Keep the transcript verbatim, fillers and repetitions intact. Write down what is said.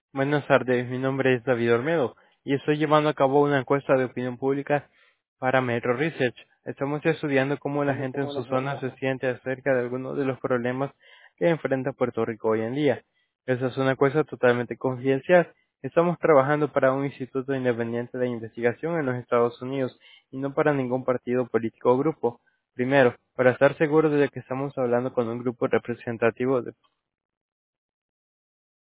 Buenas tardes, mi nombre es David Olmedo y estoy llevando a cabo una encuesta de opinión pública para Metro Research. Estamos estudiando cómo la gente en su zona se siente acerca de algunos de los problemas que enfrenta Puerto Rico hoy en día. Esta es una encuesta totalmente confidencial. Estamos trabajando para un instituto independiente de investigación en los Estados Unidos y no para ningún partido político o grupo. Primero, para estar seguros de que estamos hablando con un grupo representativo